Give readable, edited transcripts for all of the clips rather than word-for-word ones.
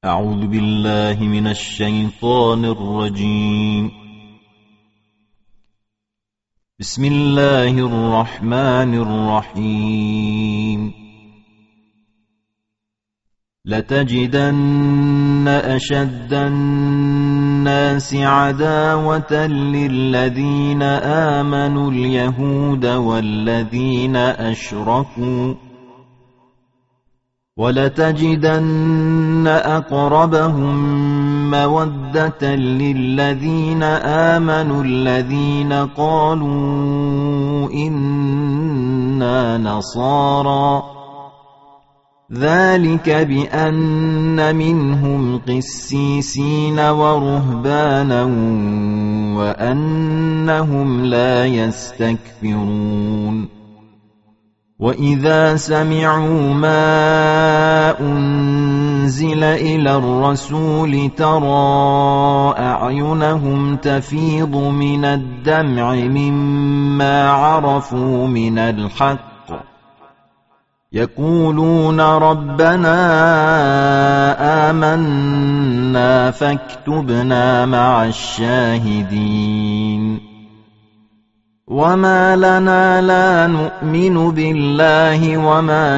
أعوذ بالله من الشيطان الرجيم. بسم الله الرحمن الرحيم. لتجدن أشد الناس عداوة للذين آمنوا اليهود والذين أشركوا، ولتجدن أقربهم مودة للذين آمنوا الذين قالوا إنا نصارى، ذلك بأن منهم قسيسين ورهبانا وأنهم لا يستكبرون. وإذا سمعوا ما أنزل إلى الرسول ترى أعينهم تفيض من الدمع مما عرفوا من الحق، يقولون ربنا آمنا فاكتبنا مع الشاهدين. وما لنا لا نؤمن بالله وما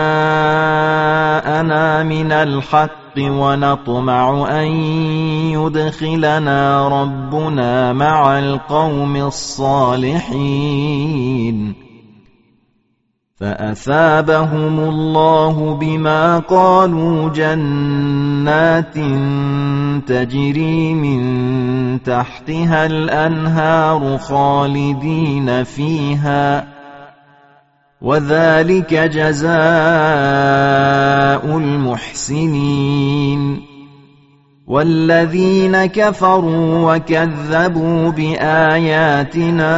جاءنا من الحق ونطمع أن يدخلنا ربنا مع القوم الصالحين. فأثابهم الله بما قالوا جنات تجري من تحتها الأنهار خالدين فيها، وذلك جزاء المحسنين. والذين كفروا وكذبوا بآياتنا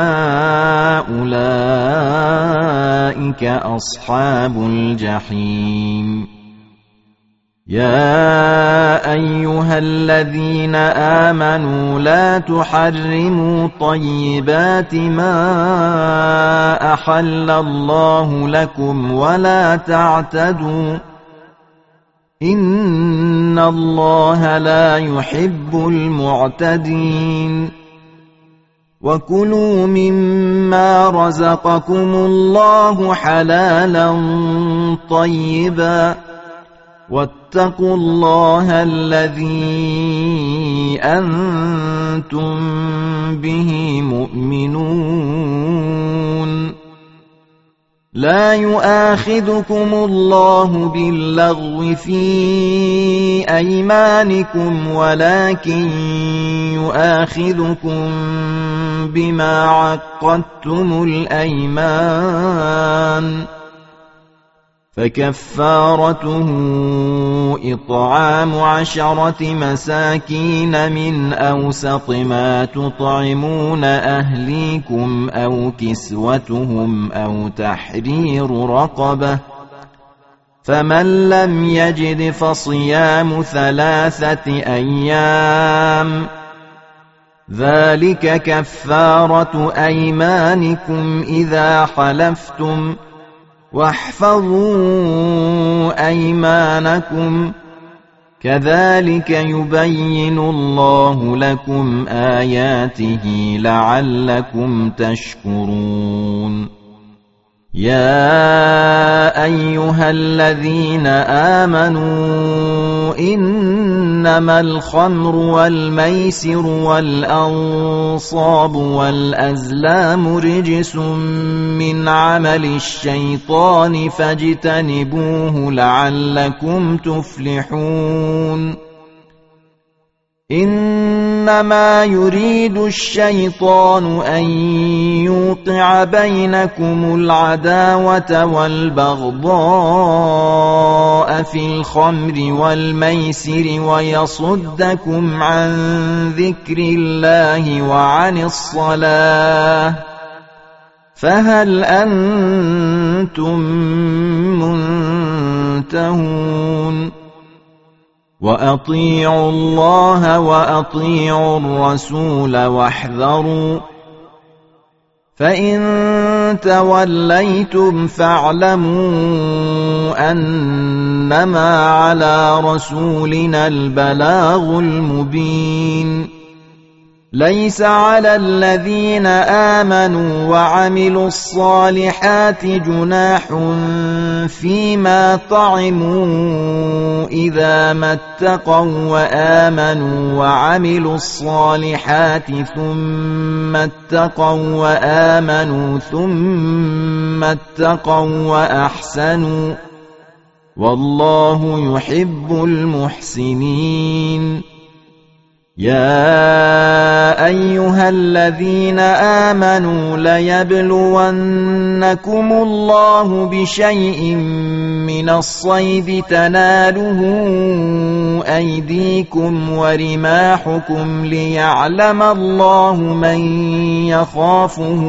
أولئك أصحاب الجحيم. يا أيها الذين آمنوا لا تحرموا طيبات ما أحل الله لكم ولا تعتدوا، إن الله لا يحب المعتدين. وكلوا مما رزقكم الله حلالا طيبا، واتقوا الله الذي أنتم به مؤمنون. لا يؤاخذكم الله باللغو في أيمانكم ولكن يؤاخذكم بما عقدتم الأيمان، فكفارته إطعام 10 مساكين من أوسط ما تطعمون أهليكم أو كسوتهم أو تحرير رقبة، فمن لم يجد فصيام 3 أيام، ذلك كفارة أيمانكم إذا حلفتم، واحفظوا أيمانكم، كذلك يبين الله لكم آياته لعلكم تشكرون. يا أيها الذين آمنوا إنما الخمر والميسر والأنصاب والأزلام رجس من عمل الشيطان فاجتنبوه لعلكم تفلحون. إنما يريد الشيطان أن يوقع بينكم العداوة والبغضاء في الخمر والميسر ويصدكم عن ذكر الله وعن الصلاة، فهل أنتم منتهون؟ وأطيعوا الله وأطيعوا الرسول واحذروا، فإن توليتم فاعلموا أنما على رسولنا البلاغ المبين ليس على الذين آمنوا وعملوا الصالحات جناح فيما طعموا إذا ما اتقوا وآمنوا وعملوا الصالحات ثم اتقوا وآمنوا ثم اتقوا وأحسنوا والله يحب المحسنين يا أيها الذين آمنوا ليبلونكم الله بشيء من الصيد تناله أيديكم ورماحكم ليعلم الله من يخافه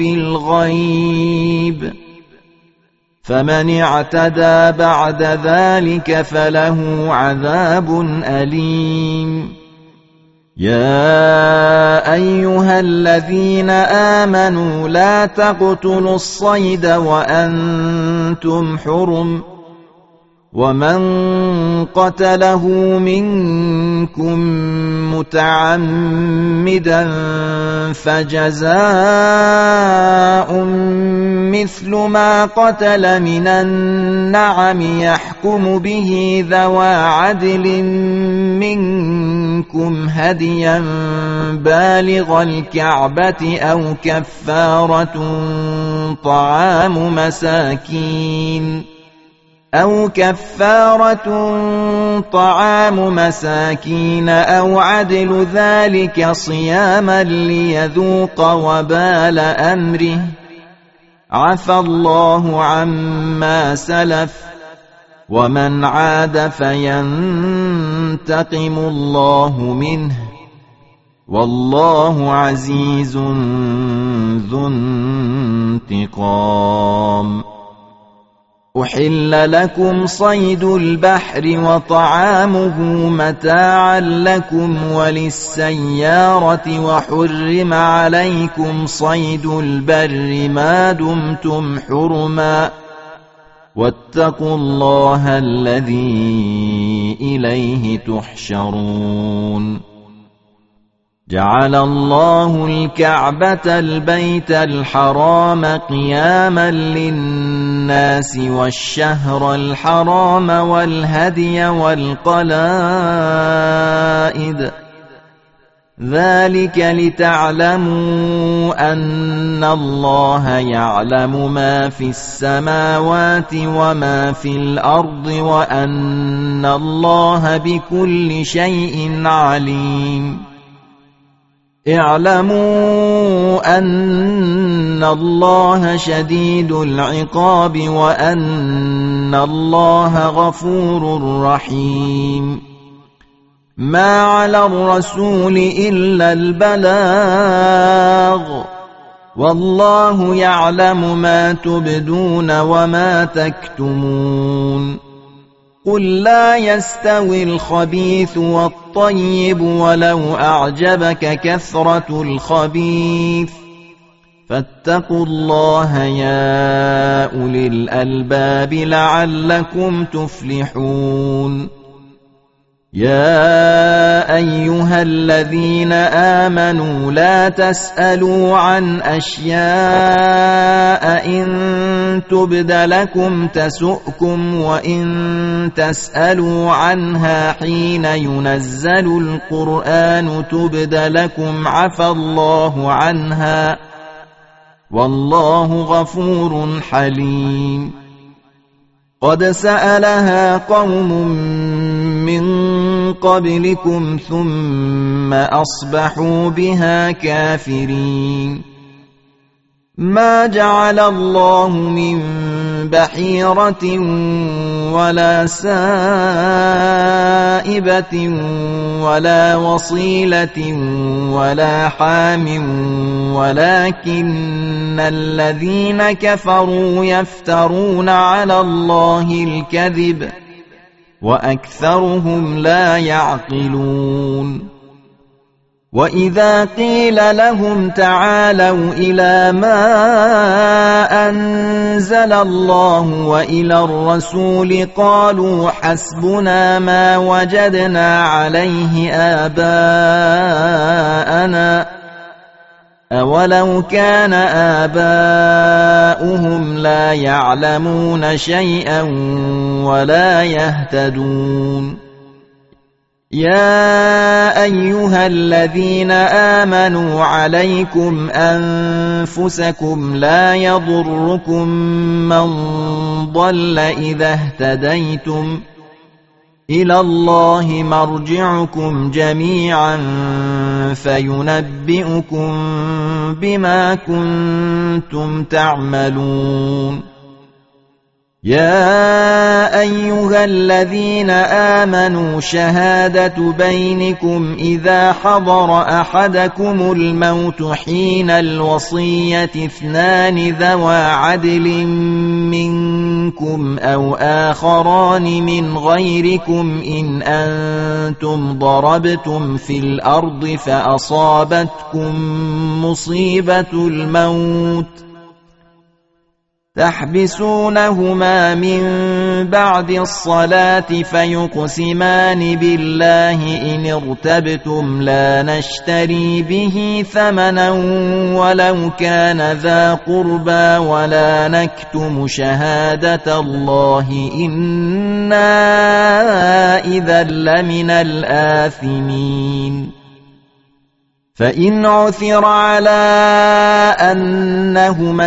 بالغيب فمن اعتدى بعد ذلك فله عذاب أليم يا أيها الذين آمنوا لا تقتلوا الصيد وأنتم حرم ومن قتله منكم متعمدا فجزاء مثل ما قتل من النعم يحكم به ذوى عدل منكم هديا بالغ الكعبة أو كفارة طعام مساكين أو عدل ذلك صياما ليذوق وبال أمره عفى الله عما سلف ومن عاد فينتقم الله منه والله عزيز ذو انتقام أحل لكم صيد البحر وطعامه متاعا لكم وللسيارة وحرم عليكم صيد البر ما دمتم حرما واتقوا الله الذي إليه تحشرون جعل الله الكعبة البيت الحرام قياما للناس والشهر الحرام والهدي والقلائد ذلك لتعلموا أن الله يعلم ما في السماوات وما في الأرض وأن الله بكل شيء عليم اعلموا أن الله شديد العقاب وأن الله غفور رحيم ما على الرسول إلا البلاغ والله يعلم ما تبدون وما تكتمون قل لا يستوي الخبيث والطيب ولو أعجبك كثرة الخبيث فاتقوا الله يا أولي الألباب لعلكم تفلحون يا أيها الذين آمنوا لا تسألوا عن أشياء إن تبد لكم تسؤكم وإن تسألوا عنها حين ينزل القرآن تبد لكم عفى الله عنها والله غفور حليم قد سألها قوم من قبلكم ثم أصبحوا بها كافرين ما جعل الله من بحيرة ولا سائبة ولا وصيلة ولا حام ولكن الذين كفروا يفترون على الله الكذب وأكثرهم لا يعقلون وإذا قيل لهم تعالوا إلى ما أنزل الله وإلى الرسول قالوا حسبنا ما وجدنا عليه آباءنا أولو كان آباؤهم لا يعلمون شيئا ولا يهتدون يا أيها الذين آمنوا عليكم أنفسكم لا يضركم من ضل إذا اهتديتم إلى الله مرجعكم جميعا فينبئكم بما كنتم تعملون يا أيها الذين آمنوا شهادة بينكم إذا حضر أحدكم الموت حين الوصية اثنان ذوى عدل منكم أو آخران من غيركم إن أنتم ضربتم في الأرض فأصابتكم مصيبة الموت تحبسونهما من بعد الصلاة فيقسمان بالله إن ارتبتم لا نشتري به ثمنا ولو كان ذا قربى ولا نكتم شهادة الله إنا إذا لمن الآثمين فإن عثر على أنهما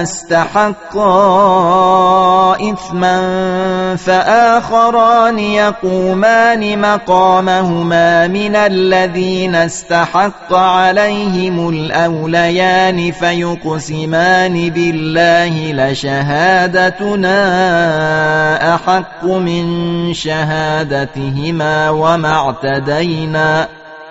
استحقا إثما فآخران يقومان مقامهما من الذين استحق عليهم الأوليان فيقسمان بالله لشهادتنا أحق من شهادتهما وما اعتدينا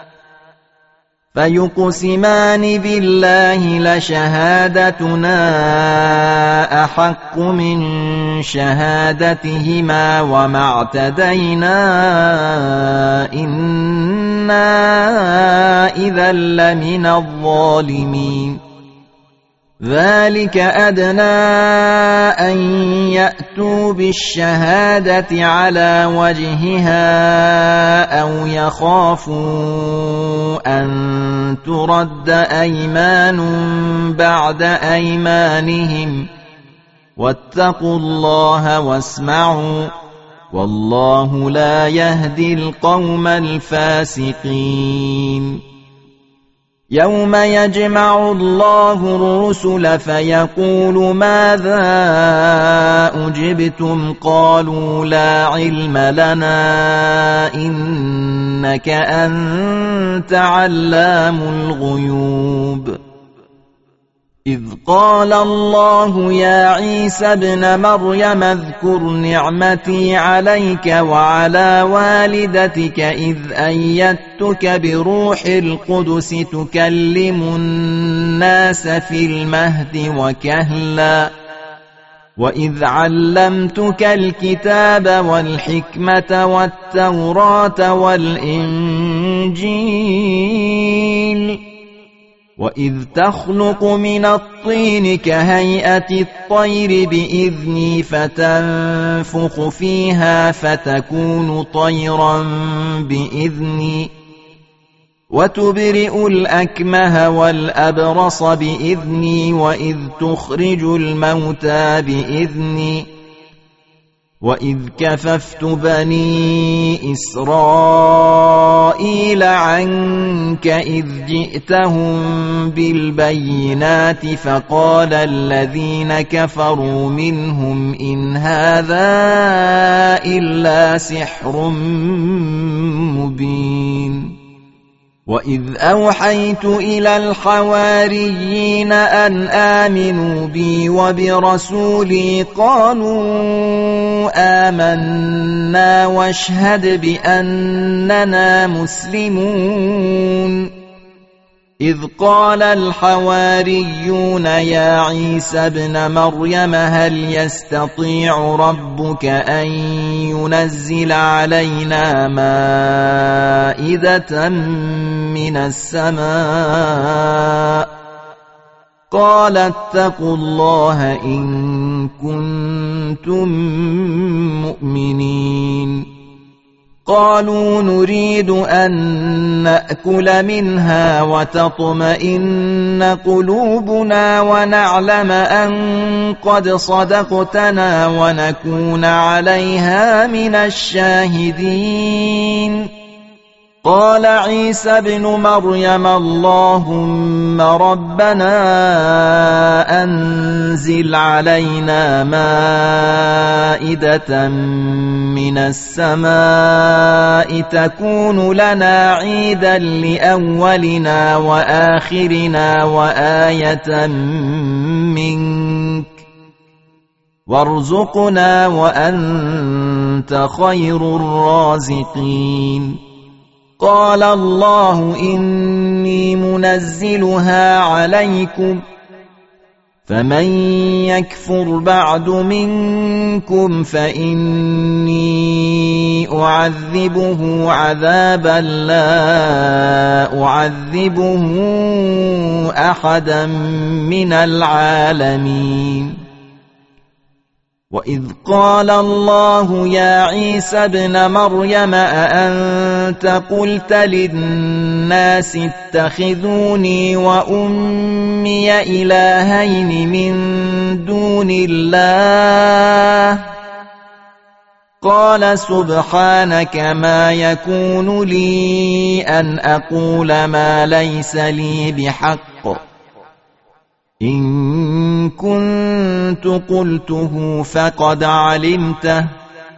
فيقسمان بالله لشهادتنا أحق من شهادتهما وما اعتدينا إنا إذا لمن الظالمين ذلك أدنى أن يأتوا بالشهادة على وجهها أو يخافوا أن ترد أيمان بعد أيمانهم واتقوا الله واسمعوا والله لا يهدي القوم الفاسقين يوم يجمع الله الرسل فيقول ماذا أجبتم قالوا لا علم لنا إنك أنت علام الغيوب إذ قال الله يا عيسى ابن مريم اذكر نعمتي عليك وعلى والدتك إذ أيدتك بروح القدس تكلم الناس في المهد وكهلا وإذ علمتك الكتاب والحكمة والتوراة والإنجيل وإذ تخلق من الطين كهيئة الطير بإذني فتنفخ فيها فتكون طيرا بإذني وتبرئ الأكمه والأبرص بإذني وإذ تخرج الموتى بإذني وإذ كففت بني إسرائيل عنك إذ جئتهم بالبينات فقال الذين كفروا منهم إن هذا إلا سحر مبين وإذ أوحيت إلى الحواريين أن آمنوا بي وبرسولي قالوا آمنا واشهد بأننا مسلمون إذ قال الحواريون يا عيسى ابن مريم هل يستطيع ربك أن ينزل علينا مائدة من السماء قال اتقوا الله إن كنتم مؤمنين قالوا نريد أن نأكل منها وتطمئن قلوبنا ونعلم أن قد صدقتنا ونكون عليها من الشاهدين قال عيسى ابن مريم اللهم ربنا أنزل علينا مائدة من السماء تكون لنا عيدا لأولنا وآخرنا وآية منك وارزقنا وأنت خير الرازقين قال الله إني منزلها عليكم فمن يكفر بعد منكم فإني أعذبه عذابا لا أعذبه أحدا من العالمين وإذ قال الله يا عيسى ابن مريم أأنت قلت للناس اتخذوني وأمي إلهين من دون الله قال سبحانك ما يكون لي أن أقول ما ليس لي بحق إن كنت قلته فقد علمته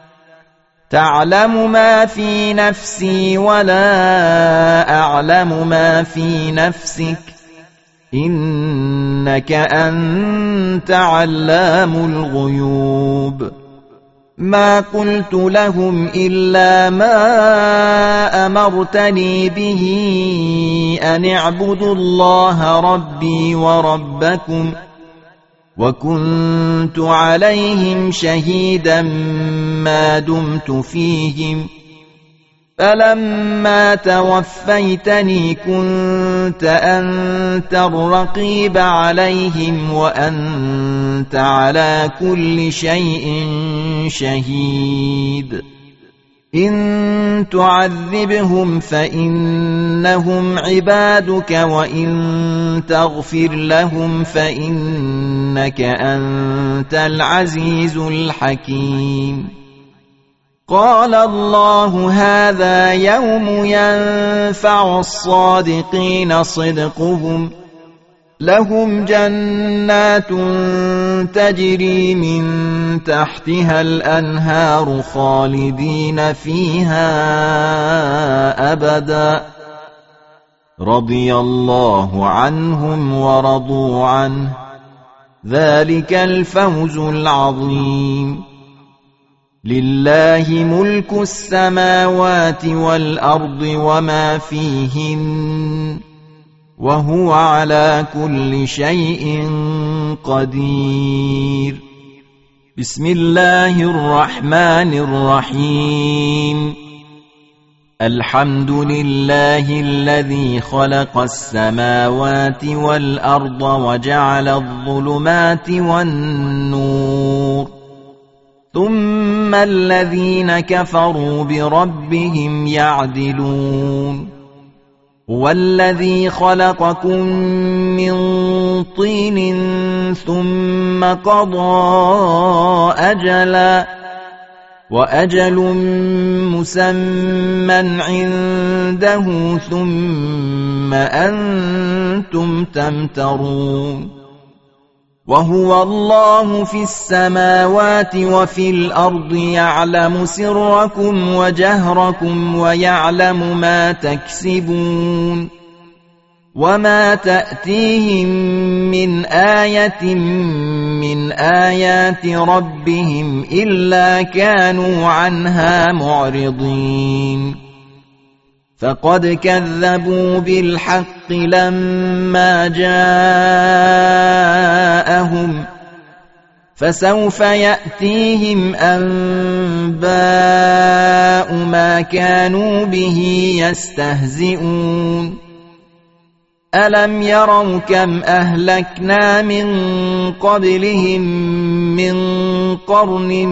تعلم ما في نفسي ولا أعلم ما في نفسك إنك أنت علام الغيوب ما قلت لهم إلا ما أمرتني به أن اعبدوا الله ربي وربكم وكنت عليهم شهيدا ما دمت فيهم فلما توفيتني كنت أنت الرقيب عليهم وأنت على كل شيء شهيد إن تعذبهم فإنهم عبادك وإن تغفر لهم فإنك أنت العزيز الحكيم قال الله هذا يوم ينفع الصادقين صدقهم لهم جنات تجري من تحتها الأنهار خالدين فيها أبدا رضي الله عنهم ورضوا عنه ذلك الفوز العظيم لله ملك السماوات والأرض وما فيهن وهو على كل شيء قدير بسم الله الرحمن الرحيم الحمد لله الذي خلق السماوات والأرض وجعل الظلمات والنور ثم الذين كفروا بربهم يعدلون هو الذي خلقكم من طين ثم قضى أجلا وأجل مسمى عنده ثم أنتم تمترون وهو الله في السماوات وفي الأرض يعلم سركم وجهركم ويعلم ما تكسبون وما تأتيهم من آية من آيات ربهم إلا كانوا عنها معرضين فقد كذبوا بالحق لما جاءهم فسوف يأتيهم أنباء ما كانوا به يستهزئون ألم يروا كم أهلكنا من قبلهم من قرن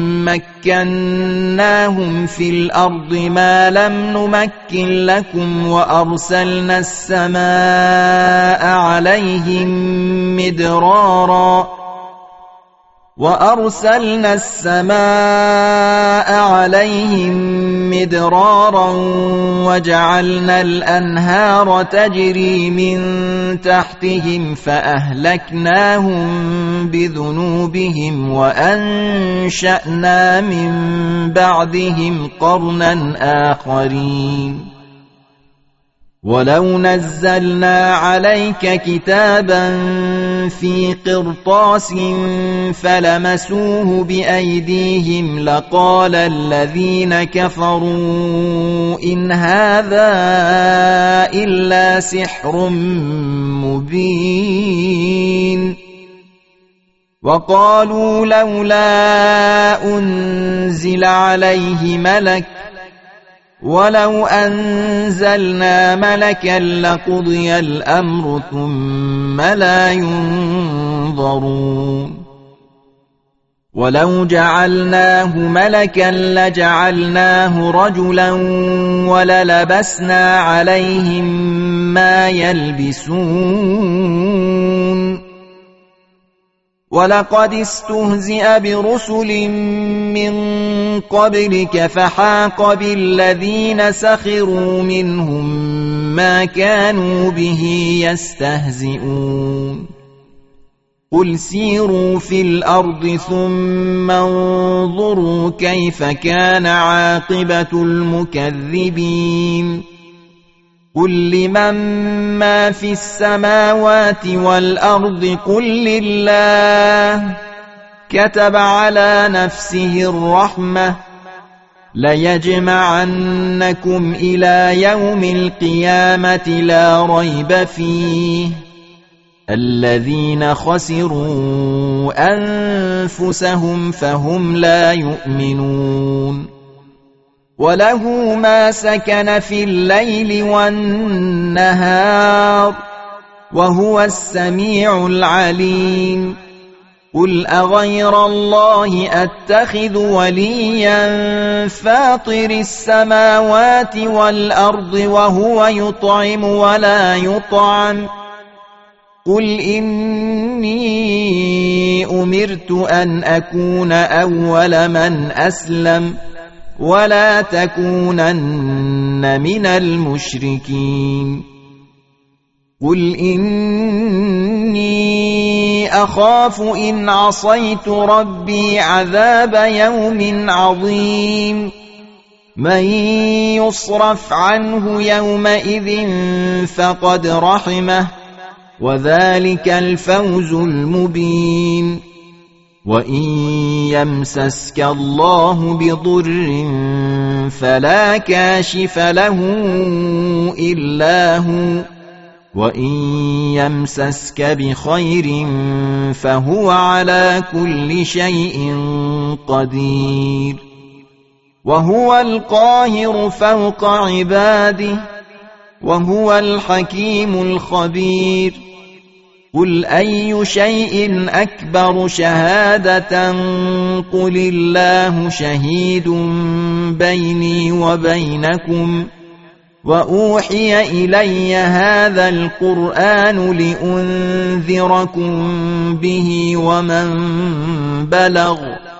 مكناهم في الأرض ما لم نمكن لكم وأرسلنا السماء عليهم مدرارا وجعلنا الأنهار تجري من تحتهم فأهلكناهم بذنوبهم وأنشأنا من بعدهم قرنا آخرين ولو نزلنا عليك كتابا في قرطاس فلمسوه بأيديهم لقال الذين كفروا إن هذا إلا سحر مبين وقالوا لولا أنزل عليه ملك ولو أنزلنا ملكا لقضي الأمر ثم لا ينظرون ولو جعلناه ملكا لجعلناه رجلا وللبسنا عليهم ما يلبسون ولقد استهزئ برسل من قبلك فحاق بالذين سخروا منهم ما كانوا به يستهزئون قل سيروا في الأرض ثم انظروا كيف كان عاقبة المكذبين قل لمن ما في السماوات والأرض قل لله كتب على نفسه الرحمة ليجمعنكم إلى يوم القيامة لا ريب فيه الذين خسروا أنفسهم فهم لا يؤمنون وله ما سكن في الليل والنهار وهو السميع العليم قل أغير الله أتخذ وليا فاطر السماوات والأرض وهو يطعم ولا يطعم قل إني أمرت أن أكون أول من أسلم ولا تكونن من المشركين قل إني أخاف إن عصيت ربي عذاب يوم عظيم من يصرف عنه يومئذ فقد رحمه وذلك الفوز المبين وإن يمسسك الله بضر فلا كاشف له إلا هو وإن يمسسك بخير فهو على كل شيء قدير وهو القاهر فوق عباده وهو الحكيم الخبير قل أي شيء أكبر شهادة قل الله شهيد بيني وبينكم وأوحي إلي هذا القرآن لأنذركم به ومن بلغ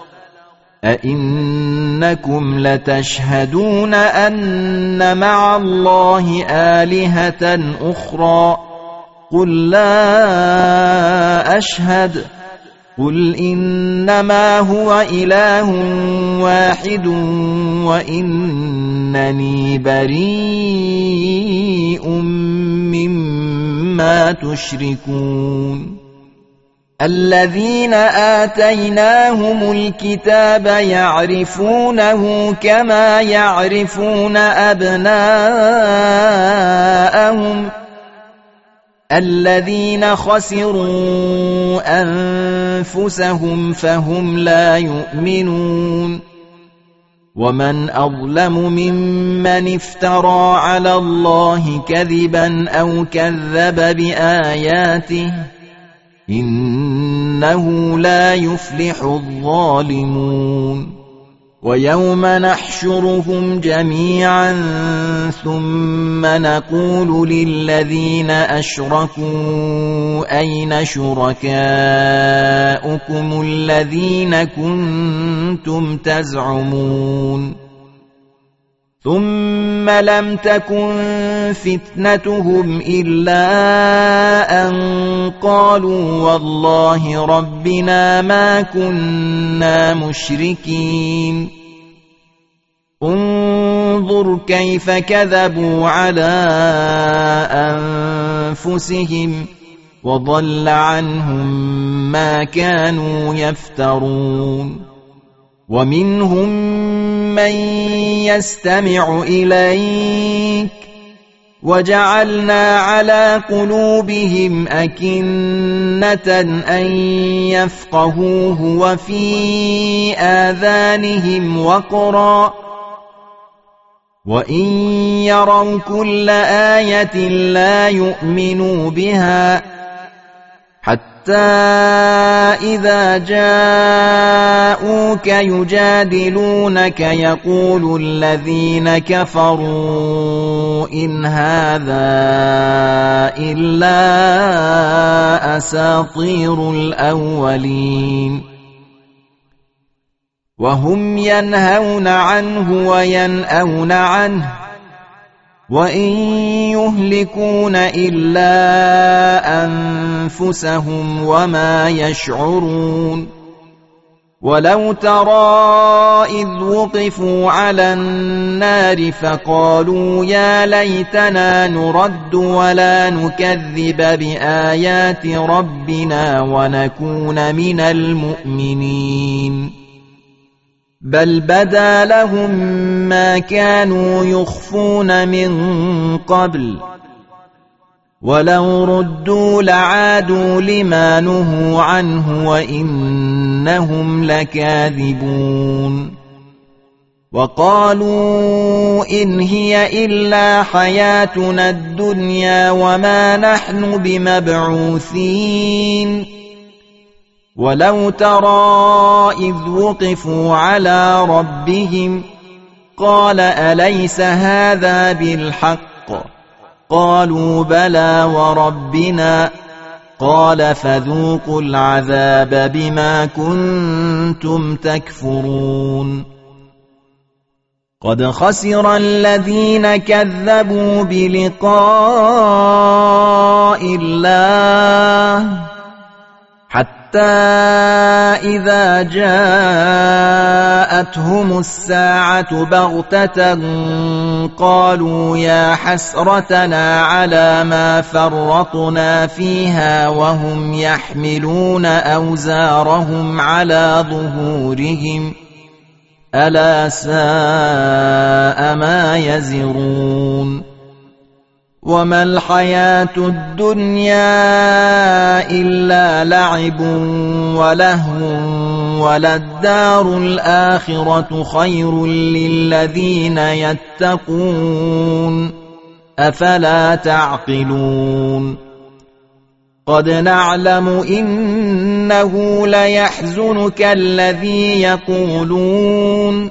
أئنكم لتشهدون أن مع الله آلهة أخرى قل لا أشهد قل إنما هو إله واحد وإنني بريء مما تشركون الذين آتيناهم الكتاب يعرفونه كما يعرفون أبناءهم الذين خسروا أنفسهم فهم لا يؤمنون ومن أظلم ممن افترى على الله كذبا أو كذب بآياته إنه لا يفلح الظالمون ويوم نحشرهم جميعا ثم نقول للذين أشركوا أين شركاؤكم الذين كنتم تزعمون ثم لم تكن فتنتهم إلا أن قالوا والله ربنا ما كنا مشركين انظر كيف كذبوا على أنفسهم وضل عنهم ما كانوا يفترون ومنهم من يستمع إليك وجعلنا على قلوبهم أكنة أن يفقهوه وفي آذانهم وقرا وإن يروا كل آية لا يؤمنوا بها حتى إذا جاءوك يجادلونك يقول الذين كفروا إن هذا إلا أساطير الأولين وهم ينهون عنه وينأون عنه وإن يهلكون إلا أنفسهم وما يشعرون ولو ترى إذ وقفوا على النار فقالوا يا ليتنا نرد ولا نكذب بآيات ربنا ونكون من المؤمنين بل بدا لهم ما كانوا يخفون من قبل ولو ردوا لعادوا لما نهوا عنه وإنهم لكاذبون وقالوا إن هي إلا حياتنا الدنيا وما نحن بمبعوثين ولو ترى إذ وقفوا على ربهم قال أليس هذا بالحق قالوا بلى وربنا قال فذوقوا العذاب بما كنتم تكفرون قد خسر الذين كذبوا بلقاء الله حتى إذا جاءتهم الساعة بغتة قالوا يا حسرتنا على ما فرطنا فيها وهم يحملون أوزارهم على ظهورهم ألا ساء ما يزرون وما الحياة الدنيا إلا لعب ولهو وللدار الآخرة خير للذين يتقون أفلا تعقلون قد نعلم إنه ليحزنك الذي يقولون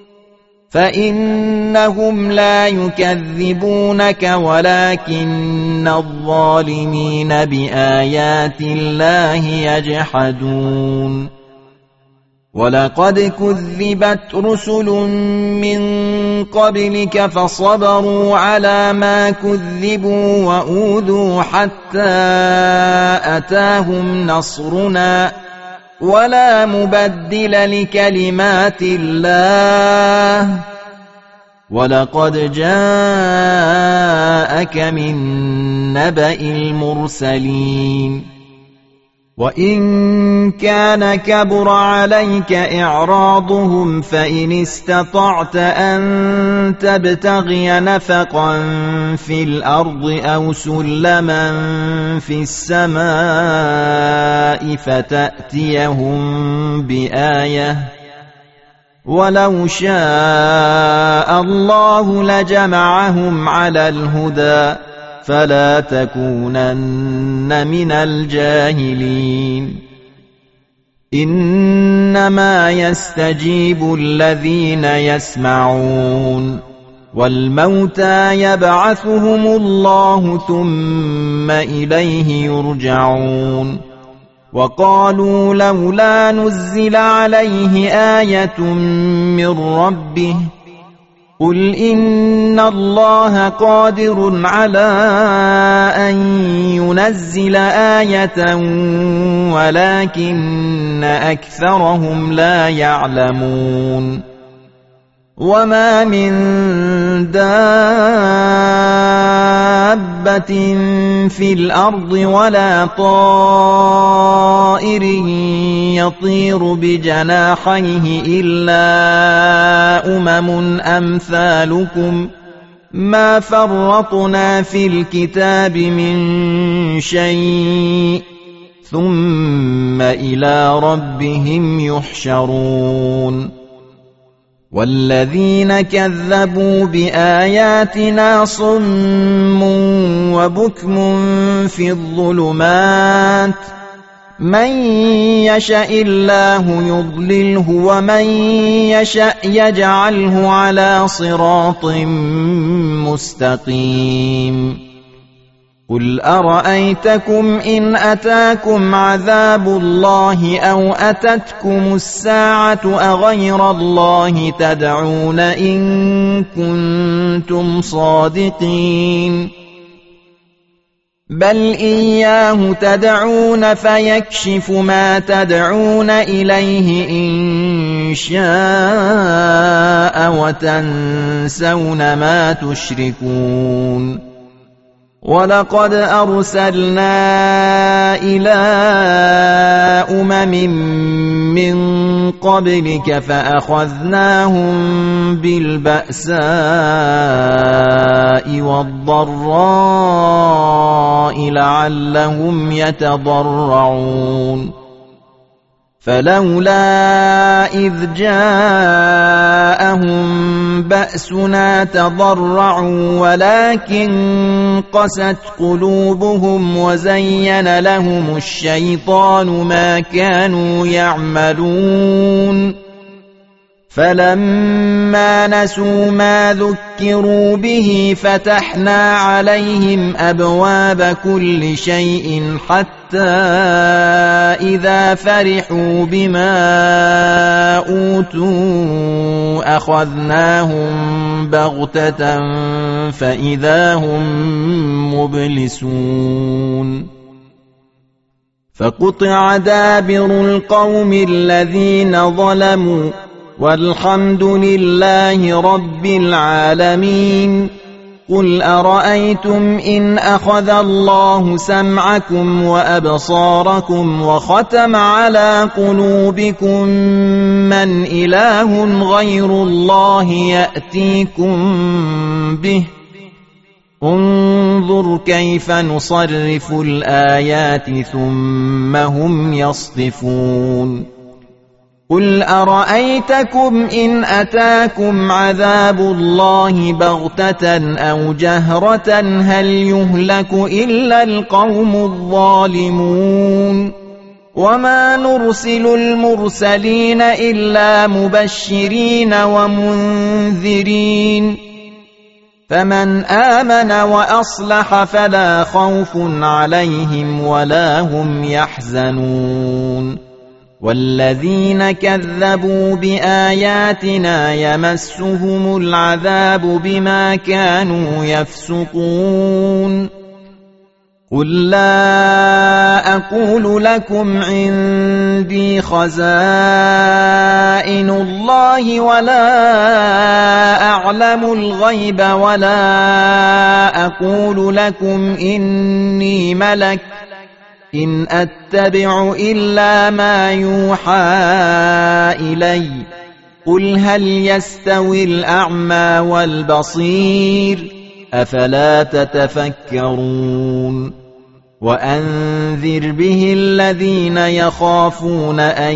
فإنهم لا يكذبونك ولكن الظالمين بآيات الله يجحدون ولقد كذبت رسل من قبلك فصبروا على ما كذبوا وأوذوا حتى أتاهم نصرنا ولا مبدل لكلمات الله ولقد جاءك من نبأ المرسلين وإن كان كبر عليك إعراضهم فإن استطعت أن تبتغي نفقا في الأرض أو سلما في السماء فتأتيهم بآية ولو شاء الله لجمعهم على الهدى فلا تكونن من الجاهلين إنما يستجيب الذين يسمعون والموتى يبعثهم الله ثم إليه يرجعون وقالوا لولا نزل عليه آية من ربه قل إن الله قادر على أن ينزل آية ولكن أكثرهم لا يعلمون وما من دابة في الأرض ولا طائر يطير بجناحيه إلا أمثالكم ما فرطنا في الكتاب من شيء ثم إلى ربهم يحشرون والذين كذبوا بآياتنا صم وبكم في الظلمات من يشاء الله يضلله ومن يشاء يجعله على صراط مستقيم قل أرأيتكم إن أتاكم عذاب الله أو أتتكم الساعة أغير الله تدعون إن كنتم صادقين بل إياه تدعون فيكشف ما تدعون إليه إن شاء وتنسون ما تشركون ولقد أرسلنا إلى من قبلك فأخذناهم بالبأساء والضراء لعلهم يتضرعون فلولا إذ جاءهم بأسنا تضرعوا ولكن قست قلوبهم وزين لهم الشيطان ما كانوا يعملون فلما نسوا ما ذكروا به فتحنا عليهم أبواب كل شيء حتى إذا فرحوا بما أوتوا أخذناهم بغتة فإذا هم مبلسون فقطع دابر القوم الذين ظلموا والحمد لله رب العالمين قل أرأيتم إن أخذ الله سمعكم وأبصاركم وختم على قلوبكم من إله غير الله يأتيكم به انظر كيف نصرف الآيات ثم هم يصدفون قل أرأيتكم إن أتاكم عذاب الله بغتة أو جهرة هل يهلك إلا القوم الظالمون وما نرسل المرسلين إلا مبشرين ومنذرين فمن آمن وأصلح فلا خوف عليهم ولا هم يحزنون والذين كذبوا بآياتنا يمسهم العذاب بما كانوا يفسقون قل لا أقول لكم عندي خزائن الله ولا أعلم الغيب ولا أقول لكم إني ملك إن أتبع إلا ما يوحى إلي قل هل يستوي الأعمى والبصير أفلا تتفكرون وأنذر به الذين يخافون أن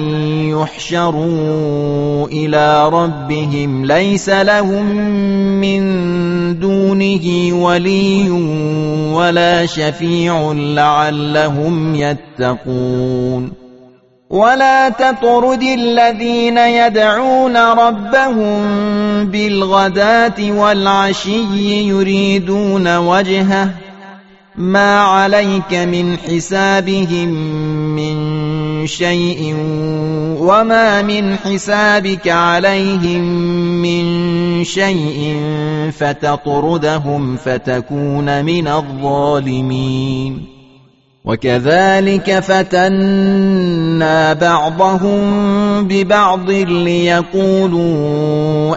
يحشروا إلى ربهم ليس لهم من دونه ولي ولا شفيع لعلهم يتقون ولا تطرد الذين يدعون ربهم بالغداة والعشي يريدون وجهه ما عليك من حسابهم من شيء وما من حسابك عليهم من شيء فتطردهم فتكون من الظالمين وكذلك فتنا بعضهم ببعض ليقولوا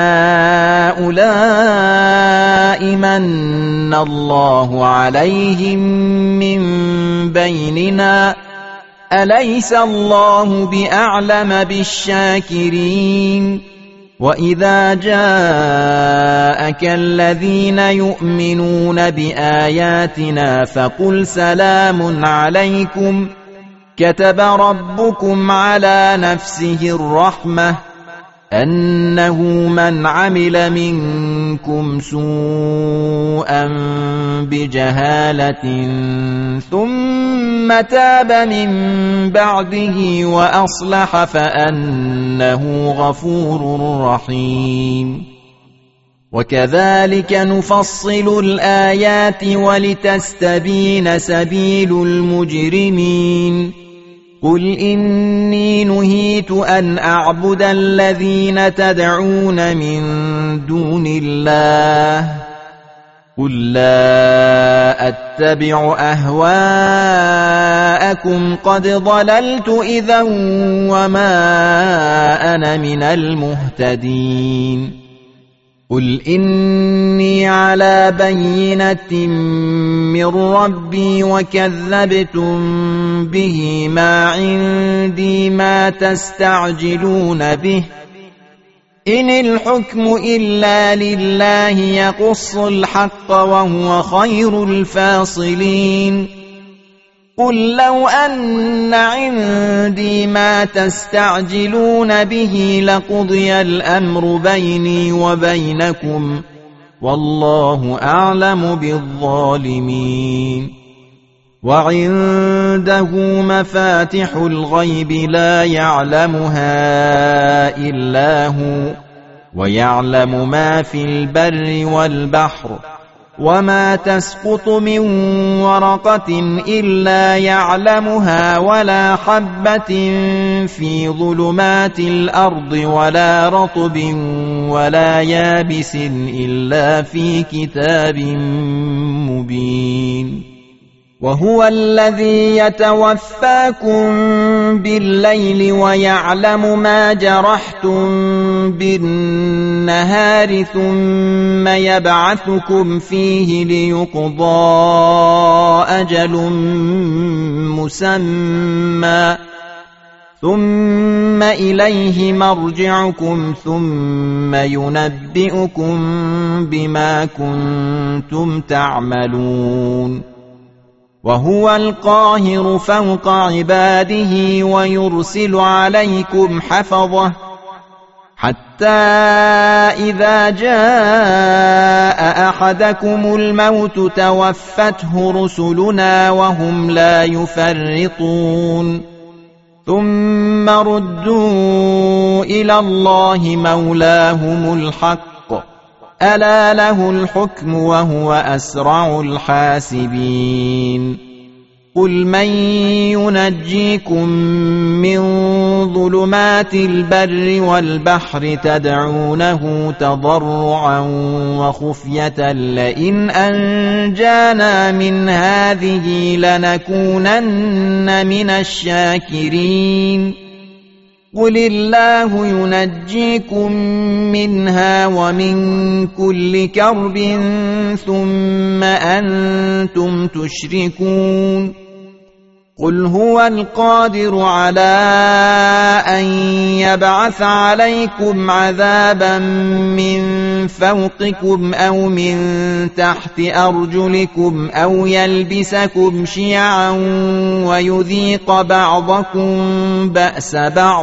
أهؤلاء من الله عليهم من بيننا أليس الله بأعلم بالشاكرين وإذا جاءك الذين يؤمنون بآياتنا فقل سلام عليكم كتب ربكم على نفسه الرحمة أنه من عمل منكم سوءا بجهالة ثم تاب من بعده وأصلح فأنه غفور رحيم وكذلك نفصل الآيات ولتستبين سبيل المجرمين قل إني نهيت أن أعبد الذين تدعون من دون الله قل لا أتبع أهواءكم قد ضللت إذا وما أنا من المهتدين قل إني على بينة من ربي وكذبتم به ما عندي ما تستعجلون به إن الحكم إلا لله يقص الحق وهو خير الفاصلين قل لو أن عندي ما تستعجلون به لقضي الأمر بيني وبينكم والله أعلم بالظالمين وعنده مفاتح الغيب لا يعلمها إلا هو ويعلم ما في البر والبحر وما تسقط من ورقة إلا يعلمها ولا حبة في ظلمات الأرض ولا رطب ولا يابس إلا في كتاب مبين وهو الذي يتوفاكم بالليل ويعلم ما جرحتم بالنهار ثم يبعثكم فيه ليقضى أجل مسمى ثم إليه مرجعكم ثم ينبئكم بما كنتم تعملون وهو القاهر فوق عباده ويرسل عليكم حفظه حتى إذا جاء أحدكم الموت توفته رسلنا وهم لا يفرطون ثم ردوا إلى الله مولاهم الحق ألا له الحكم وهو أسرع الحاسبين قل من ينجيكم من ظلمات البر والبحر تدعونه تضرعا وخفية لئن أنجانا من هذه لنكونن من الشاكرين قل الله ينجيكم منها ومن كل كرب ثم أنتم تشركون قل هو القادر على أن يبعث عليكم عذابا من فوقكم أو من تحت أرجلكم أو يلبسكم شيعا ويذيق بعضكم بأس بعض.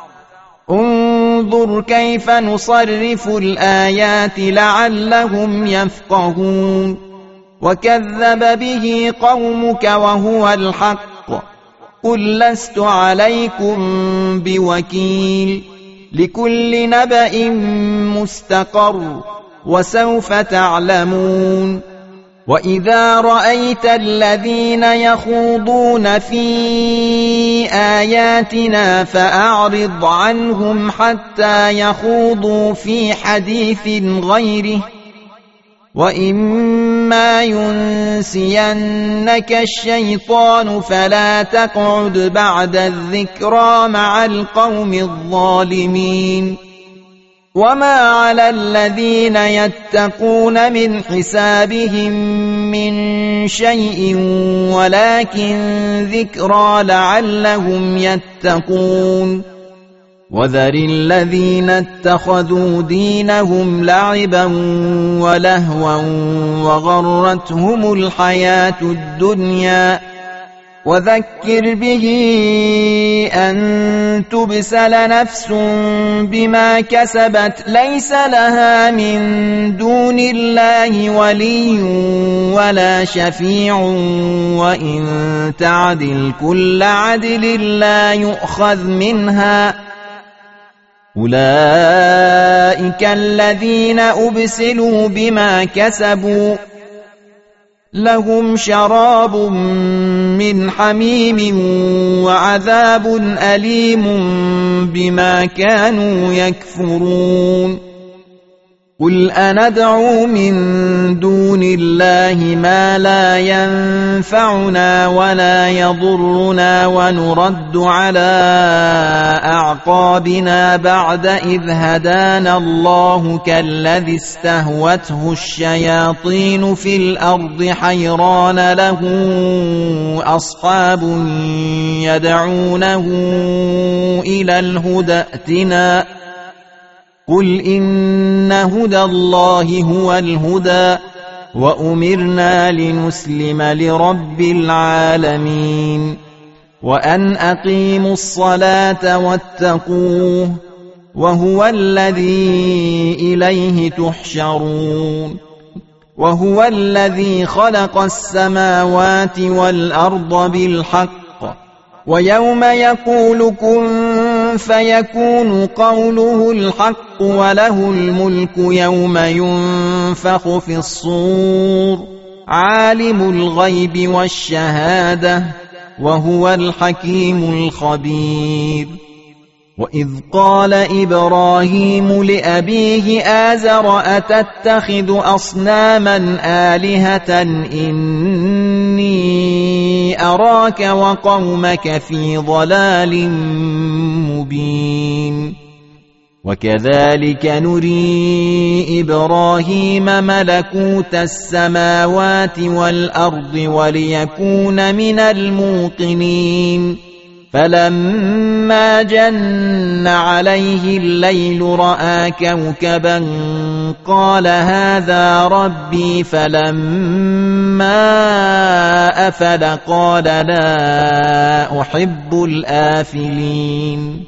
انظر كيف نصرف الآيات لعلهم يفقهون. وكذب به قومك وهو الحق قل لست عليكم بوكيل. لكل نبأ مستقر وسوف تعلمون. وإذا رأيت الذين يخوضون في آياتنا فأعرض عنهم حتى يخوضوا في حديث غيره. وإما ينسينك الشيطان فلا تقعد بعد الذكرى مع القوم الظالمين. وما على الذين يتقون من حسابهم من شيء ولكن ذكرى لعلهم يتقون. وذر الذين اتخذوا دينهم لعبا ولهوا وغرتهم الحياة الدنيا. وذكر به أن تبسل نفس بما كسبت ليس لها من دون الله ولي ولا شفيع وإن تعدل كل عدل لا يؤخذ منها. أولئك الذين أبسلوا بما كسبوا لهم شراب من حميم وعذاب أليم بما كانوا يكفرون. قل أندعو من دون الله ما لا ينفعنا ولا يضرنا ونرد على أعقابنا بعد إذ هدانا الله كالذي استهوته الشياطين في الأرض حيران له أصحاب يدعونه إلى الهدى ائتنا. قل إن هدى الله هو الهدى وأمرنا لنسلم لرب العالمين. وأن أقيموا الصلاة واتقوه وهو الذي إليه تحشرون. وهو الذي خلق السماوات والأرض بالحق ويوم يقول كن فيكون قوله الحق وله الملك يوم ينفخ في الصور عالم الغيب والشهادة وهو الحكيم الخبير. وإذ قال إبراهيم لأبيه آزر أتتخذ أصناما آلهة إني أراك وقومك في ضلال مبين. وكذلك نري إبراهيم ملكوت السماوات والأرض وليكون من الموقنين. فلما جن عليه الليل رأى كوكبا قال هذا ربي فلما أفل قال لا أحب الآفلين.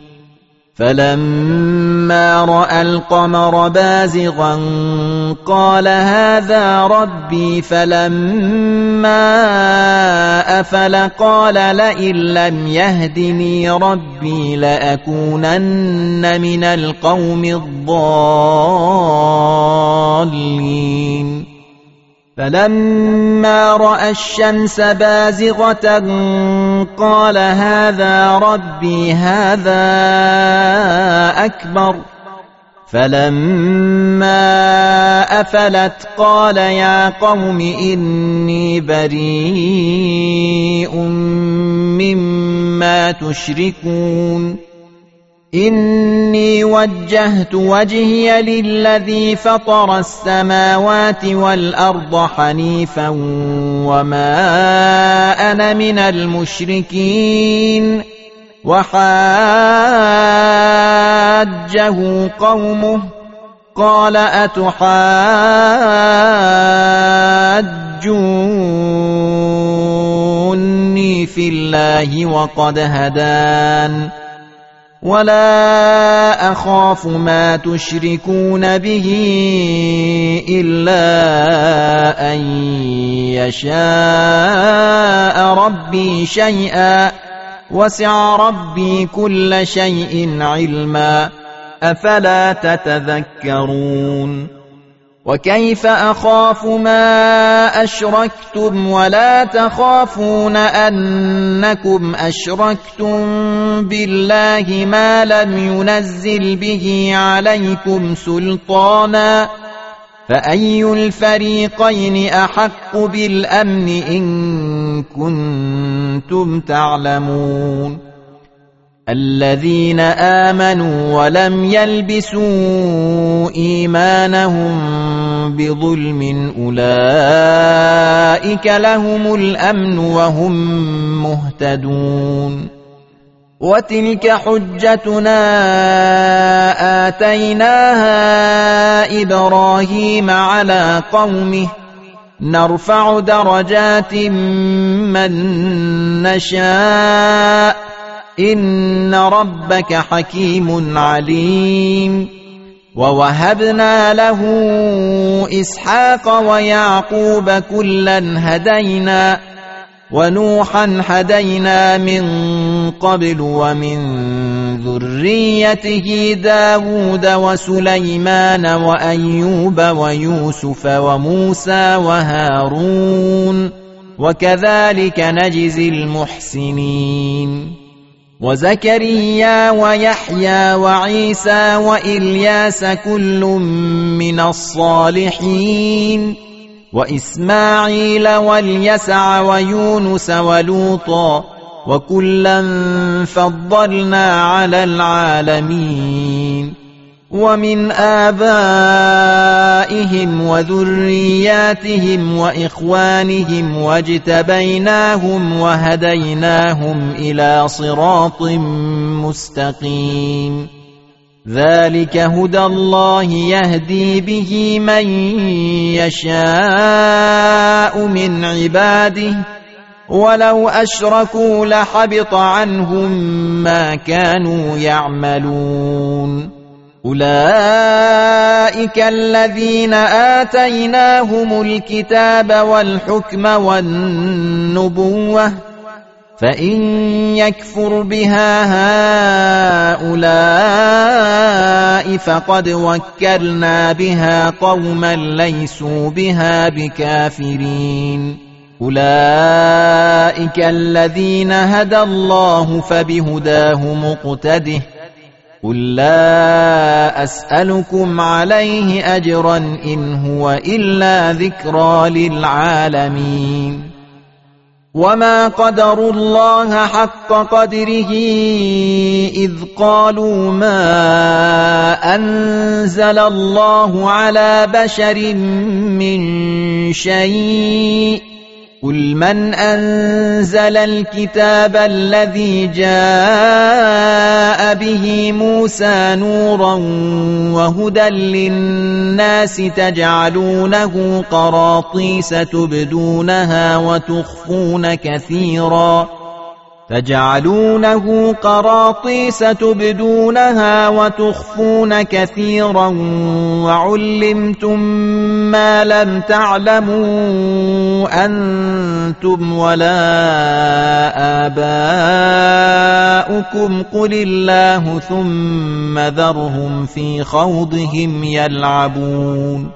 فلما رأى القمر بازغا قال هذا ربي فلما أفل قال لئن لم يهدني ربي لأكونن من القوم الضالين. فلما رأى الشمس بازغة قال هذا ربي هذا أكبر. فلما أفلت قال يا قوم إني بريء مما تشركون. إني وجهت وجهي للذي فطر السماوات والأرض حنيفا وما أنا من المشركين. وحاجه قومه قال أتحاجوني في الله وقد هدان ولا أخاف ما تشركون به إلا أن يشاء ربي شيئا وسع ربي كل شيء علما أفلا تتذكرون. وكيف أخاف ما أشركتم ولا تخافون أنكم أشركتم بالله ما لم ينزل به عليكم سلطانا فأي الفريقين أحق بالأمن إن كنتم تعلمون. الذين آمنوا ولم يلبسوا إيمانهم بظلم أولئك لهم الأمن وهم مهتدون. وتلك حجتنا آتيناها إبراهيم على قومه نرفع درجات من نشاء إن ربك حكيم عليم. ووهبنا له إسحاق ويعقوب كلا هدينا ونوحا هدينا من قبل ومن ذريته داود وسليمان وأيوب ويوسف وموسى وهارون وكذلك نجزي المحسنين. وزكريا ويحيى وعيسى وإلياس كل من الصالحين وإسماعيل واليسع ويونس ولوطا وكلا فضلنا على العالمين. ومن آبائهم وذرياتهم وإخوانهم واجتبيناهم وهديناهم إلى صراط مستقيم. ذلك هدى الله يهدي به من يشاء من عباده ولو أشركوا لحبط عنهم ما كانوا يعملون. أولئك الذين آتيناهم الكتاب والحكم والنبوة فإن يكفر بها هؤلاء فقد وكلنا بها قوما ليسوا بها بكافرين. أولئك الذين هدى الله فبهداه مقتده قل لا أسألكم عليه أجرا إن هو إلا ذكرى للعالمين. وما قدروا الله حق قدره إذ قالوا ما أنزل الله على بشر من شيء قل من أنزل الكتاب الذي جاء به موسى نورا وهدى للناس تجعلونه قراطيس تبدونها وتخفون كثيرا وعلمتم ما لم تعلموا أنتم ولا آباؤكم قل الله ثم ذرهم في خوضهم يلعبون.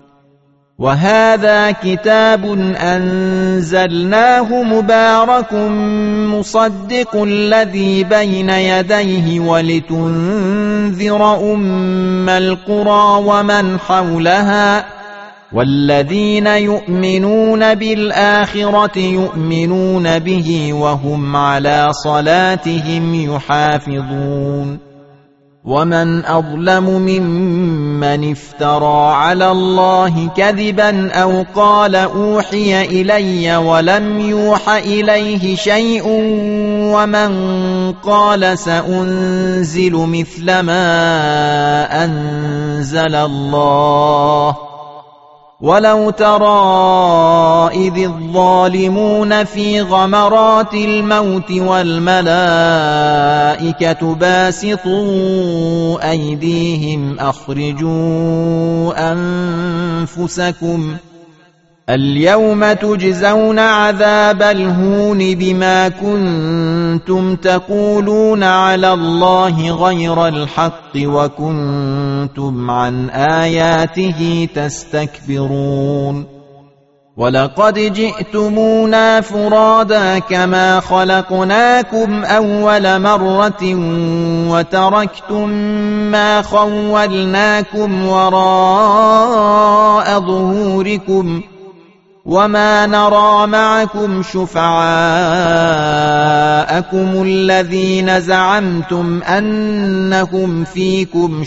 وهذا كتاب أنزلناه مبارك مصدق الذي بين يديه ولتنذر أم القرى ومن حولها والذين يؤمنون بالآخرة يؤمنون به وهم على صلاتهم يحافظون. ومن أظلم ممن افترى على الله كذبا أو قال أوحي إلي ولم يوح إليه شيء ومن قال سأنزل مثل ما أنزل الله ولو ترى إذ الظالمون في غمرات الموت والملائكة باسطوا أيديهم أخرجوا أنفسكم اليوم تجزون عذاب الهون بما كنتم تقولون على الله غير الحق وكنتم عن آياته تستكبرون ولقد جئتمونا فرادا كما خلقناكم أول مرة وتركتم ما خولناكم وراء ظهوركم وما نرى معكم شفعاءكم الذين زعمتم أنهم فيكم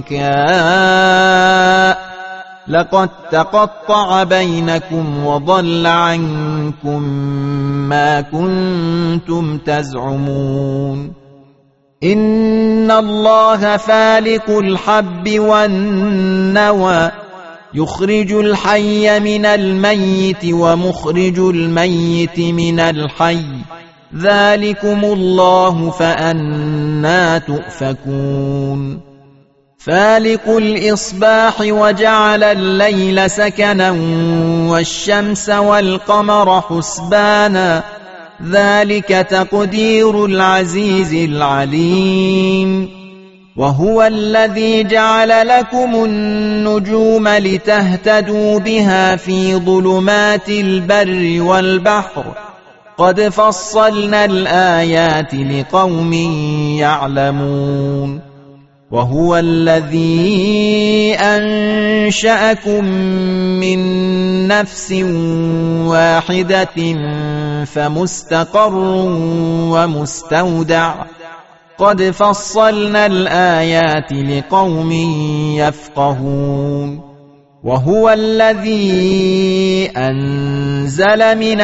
شركاء لقد تقطع بينكم وضل عنكم ما كنتم تزعمون إن الله فالق الحب والنوى يخرج الحي من الميت ومخرج الميت من الحي ذلكم الله فأنى تؤفكون فالق الإصباح وجعل الليل سكنا والشمس والقمر حسبانا ذلك تقدير العزيز العليم وهو الذي جعل لكم النجوم لتهتدوا بها في ظلمات البر والبحر قد فصلنا الآيات لقوم يعلمون وهو الذي أنشأكم من نفس واحدة فمستقر ومستودع قد فصلنا الآيات لقوم يفقهون وهو الذي أنزل من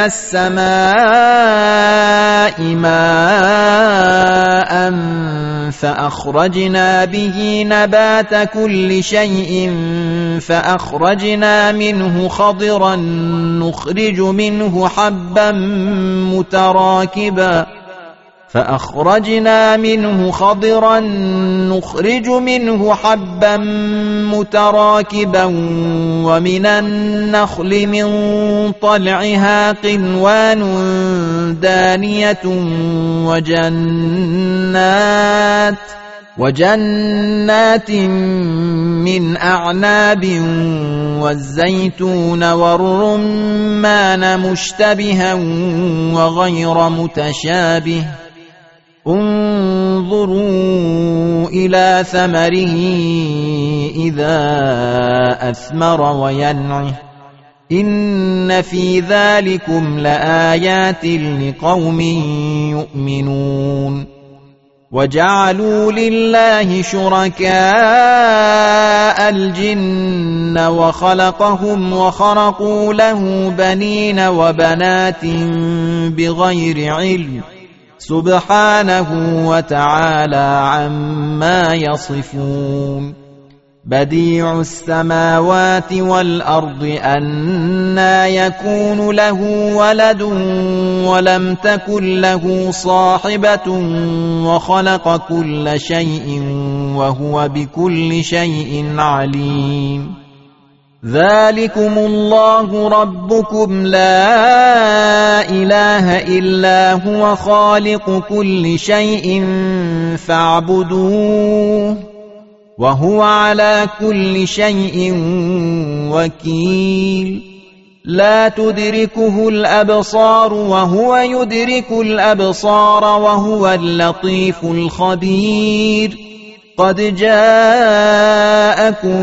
السماء ماء فأخرجنا به نبات كل شيء فأخرجنا منه خضرا نخرج منه حبا متراكبا ومن النخل من طلعها قنوان دانية وجنات من أعناب والزيتون والرمان مشتبها وغير متشابه انظروا إلى ثمره إذا أثمر وينعه إن في ذلكم لآيات لقوم يؤمنون وجعلوا لله شركاء الجن وخلقهم وخرقوا له بنين وبنات بغير علم سبحانه وتعالى عما يصفون بديع السماوات والأرض أنى يكون له ولد ولم تكن له صاحبة وخلق كل شيء وهو بكل شيء عليم ذلكم الله ربكم لا إله إلا هو خالق كل شيء فاعبدوه وهو على كل شيء وكيل لا تدركه الأبصار وهو يدرك الأبصار وهو اللطيف الخبير قد جاءكم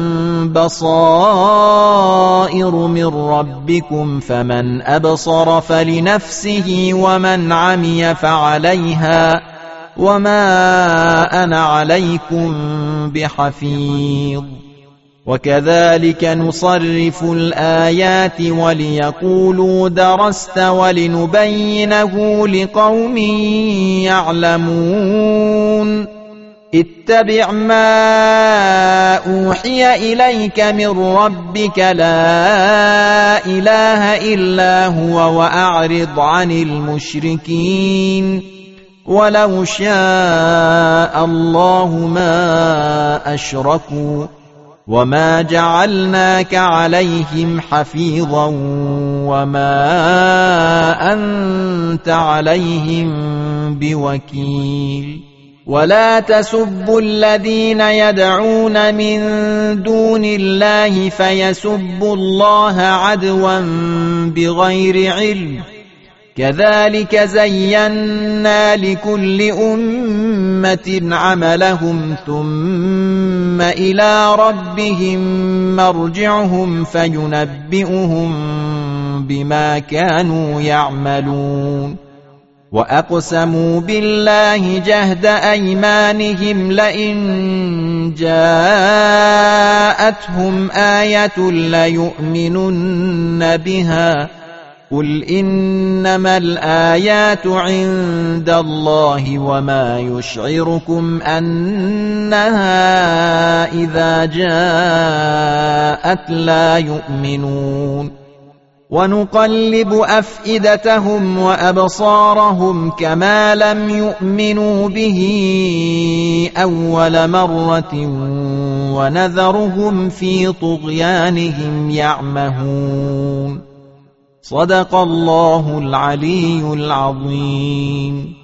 بصائر من ربكم فمن أبصر فلنفسه ومن عمي فعليها وما أنا عليكم بحفيظ وكذلك نصرف الآيات وليقولوا درست ولنبينه لقوم يعلمون اتبع ما أوحي إليك من ربك لا إله إلا هو وأعرض عن المشركين ولو شاء الله ما أشركوا وما جعلناك عليهم حفيظا وما أنت عليهم بوكيل ولا تسبوا الذين يدعون من دون الله فيسبوا الله عدوا بغير علم كذلك زينا لكل أمة عملهم ثم إلى ربهم مرجعهم فينبئهم بما كانوا يعملون وأقسموا بالله جهد أيمانهم لئن جاءتهم آية ليؤمنن بها قل إنما الآيات عند الله وما يشعركم أنها إذا جاءت لا يؤمنون ونقلب أفئدتهم وأبصارهم كما لم يؤمنوا به أول مرة ونذرهم في طغيانهم يعمهون صدق الله العلي العظيم.